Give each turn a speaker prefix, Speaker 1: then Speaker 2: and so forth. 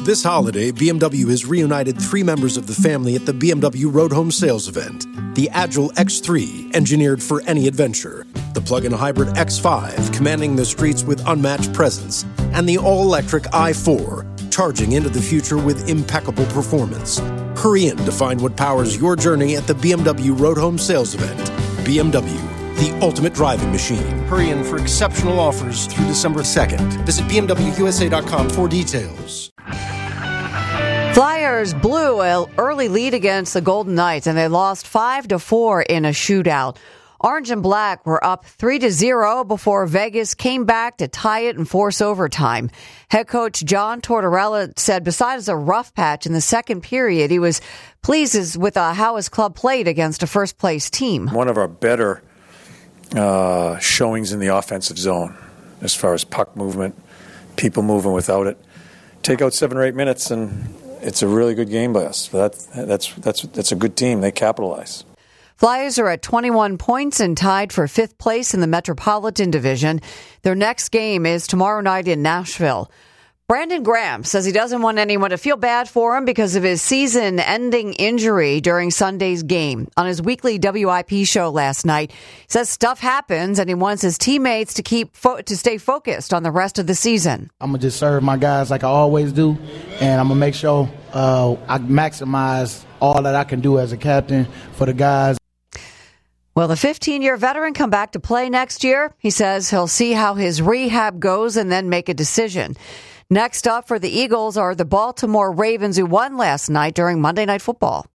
Speaker 1: This holiday, BMW has reunited 3 members of the family at the BMW Road Home Sales event. The Agile X3, engineered for any adventure. The plug-in hybrid X5, commanding the streets with unmatched presence. And the all-electric i4, charging into the future with impeccable performance. Hurry in to find what powers your journey at the BMW Road Home Sales event. BMW, the ultimate driving machine. Hurry in for exceptional offers through December 2nd. Visit BMWUSA.com for details.
Speaker 2: Flyers blew an early lead against the Golden Knights, and they lost 5-4 in a shootout. Orange and Black were up 3-0 before Vegas came back to tie it and force overtime. Head coach John Tortorella said besides a rough patch in the second period, he was pleased with how his club played against a first-place team.
Speaker 3: One of our better showings in the offensive zone as far as puck movement, people moving without it. Take out 7 or 8 minutes and it's a really good game by us. That's a good team. They capitalize.
Speaker 2: Flyers are at 21 points and tied for 5th place in the Metropolitan Division. Their next game is tomorrow night in Nashville. Brandon Graham says he doesn't want anyone to feel bad for him because of his season-ending injury during Sunday's game. On his weekly WIP show last night, he says stuff happens and he wants his teammates to stay focused on the rest of the season.
Speaker 4: I'm going to just serve my guys like I always do, and I'm going to make sure I maximize all that I can do as a captain for the guys.
Speaker 2: Will the 15-year veteran come back to play next year? He says he'll see how his rehab goes and then make a decision. Next up for the Eagles are the Baltimore Ravens, who won last night during Monday Night Football.